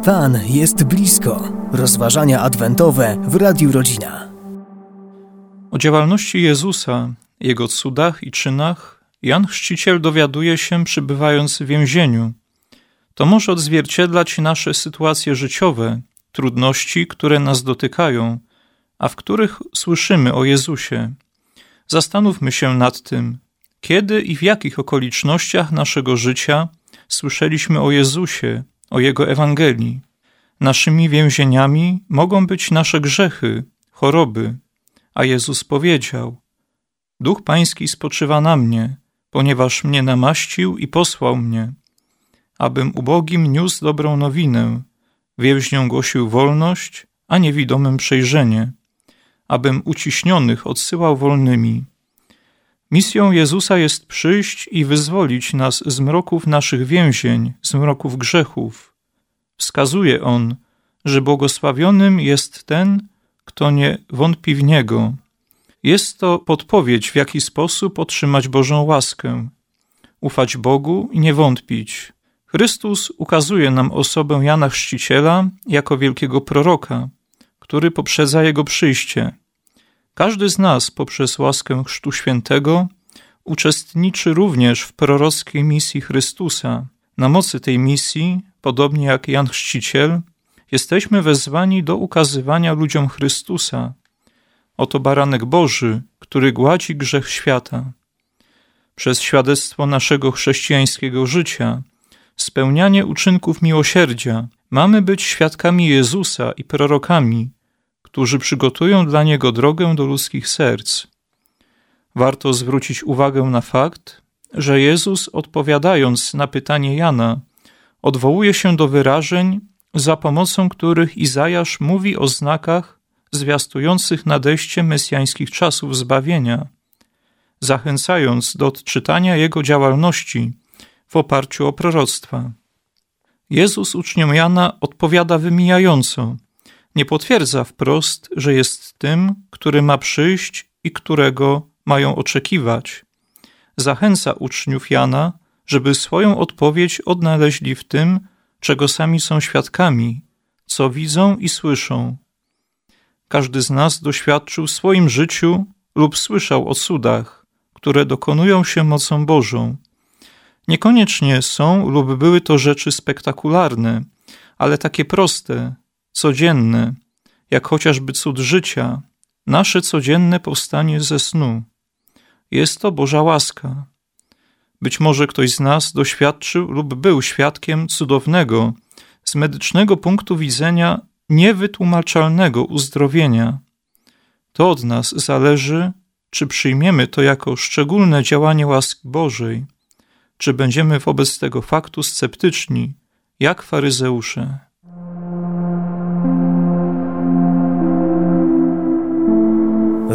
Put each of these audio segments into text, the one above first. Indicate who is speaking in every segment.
Speaker 1: Pan jest blisko. Rozważania adwentowe w Radiu Rodzina.
Speaker 2: O działalności Jezusa, Jego cudach i czynach Jan Chrzciciel dowiaduje się, przebywając w więzieniu. To może odzwierciedlać nasze sytuacje życiowe, trudności, które nas dotykają, a w których słyszymy o Jezusie. Zastanówmy się nad tym, kiedy i w jakich okolicznościach naszego życia słyszeliśmy o Jezusie, o Jego Ewangelii. Naszymi więzieniami mogą być nasze grzechy, choroby, a Jezus powiedział: Duch Pański spoczywa na mnie, ponieważ mnie namaścił i posłał mnie, abym ubogim niósł dobrą nowinę, więźniom głosił wolność, a niewidomym przejrzenie, abym uciśnionych odsyłał wolnymi. Misją Jezusa jest przyjść i wyzwolić nas z mroków naszych więzień, z mroków grzechów. Wskazuje On, że błogosławionym jest ten, kto nie wątpi w Niego. Jest to podpowiedź, w jaki sposób otrzymać Bożą łaskę. Ufać Bogu i nie wątpić. Chrystus ukazuje nam osobę Jana Chrzciciela jako wielkiego proroka, który poprzedza Jego przyjście. Każdy z nas poprzez łaskę Chrztu Świętego uczestniczy również w prorockiej misji Chrystusa. Na mocy tej misji, podobnie jak Jan Chrzciciel, jesteśmy wezwani do ukazywania ludziom Chrystusa. Oto baranek Boży, który gładzi grzech świata. Przez świadectwo naszego chrześcijańskiego życia, spełnianie uczynków miłosierdzia, mamy być świadkami Jezusa i prorokami, którzy przygotują dla Niego drogę do ludzkich serc. Warto zwrócić uwagę na fakt, że Jezus, odpowiadając na pytanie Jana, odwołuje się do wyrażeń, za pomocą których Izajasz mówi o znakach zwiastujących nadejście mesjańskich czasów zbawienia, zachęcając do odczytania Jego działalności w oparciu o proroctwa. Jezus uczniom Jana odpowiada wymijająco, nie potwierdza wprost, że jest tym, który ma przyjść i którego mają oczekiwać. Zachęca uczniów Jana, żeby swoją odpowiedź odnaleźli w tym, czego sami są świadkami, co widzą i słyszą. Każdy z nas doświadczył w swoim życiu lub słyszał o cudach, które dokonują się mocą Bożą. Niekoniecznie są lub były to rzeczy spektakularne, ale takie proste, codzienne, jak chociażby cud życia, nasze codzienne powstanie ze snu. Jest to Boża łaska. Być może ktoś z nas doświadczył lub był świadkiem cudownego, z medycznego punktu widzenia niewytłumaczalnego uzdrowienia. To od nas zależy, czy przyjmiemy to jako szczególne działanie łaski Bożej, czy będziemy wobec tego faktu sceptyczni, jak faryzeusze.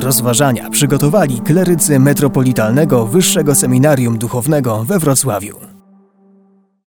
Speaker 1: Rozważania przygotowali klerycy Metropolitalnego Wyższego Seminarium Duchownego we Wrocławiu.